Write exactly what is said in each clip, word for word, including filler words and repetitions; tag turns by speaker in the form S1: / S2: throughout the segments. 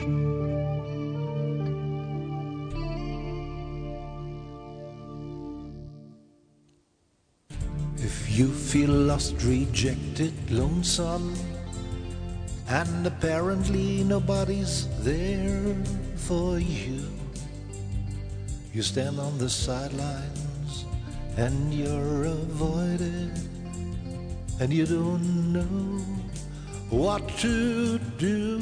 S1: If you feel lost, rejected, lonesome, and apparently nobody's there for you, you stand on the sidelines and you're avoided, and you don't know what to do.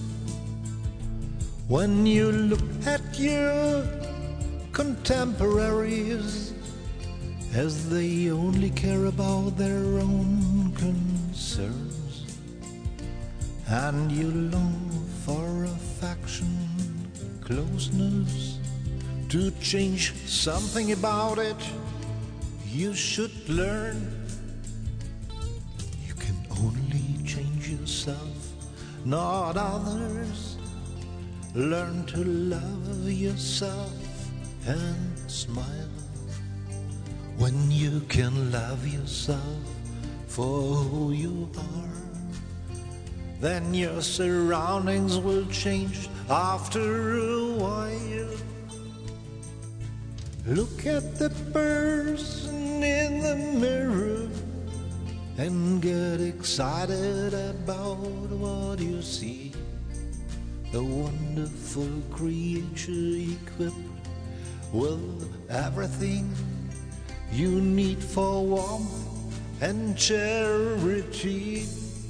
S1: When you look at your contemporaries as they only care about their own concerns, and you long for affection, closeness, to change something about it, you should learn you can only change yourself, not others. Learn to love yourself and smile. When you can love yourself for who you are, then your surroundings will change after a while. Look at the person in the mirror and get excited about what you see. A wonderful creature equipped with everything you need for warmth and charity.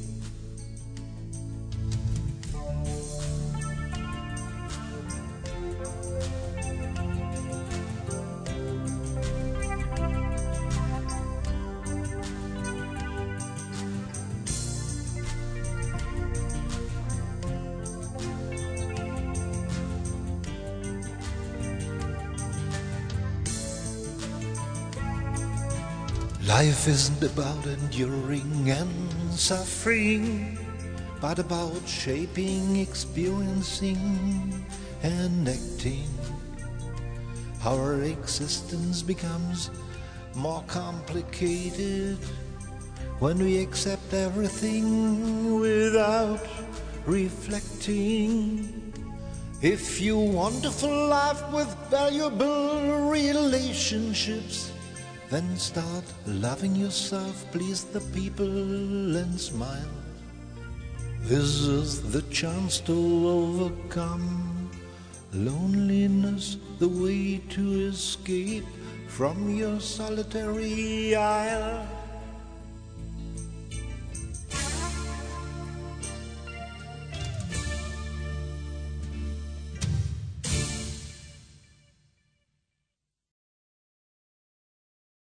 S1: Life isn't about enduring and suffering, but about shaping, experiencing, and acting. Our existence becomes more complicated when we accept everything without reflecting. If you want a full life with valuable relationships, then start loving yourself, please the people, and smile. This is the chance to overcome loneliness, the way to escape from your solitary isle.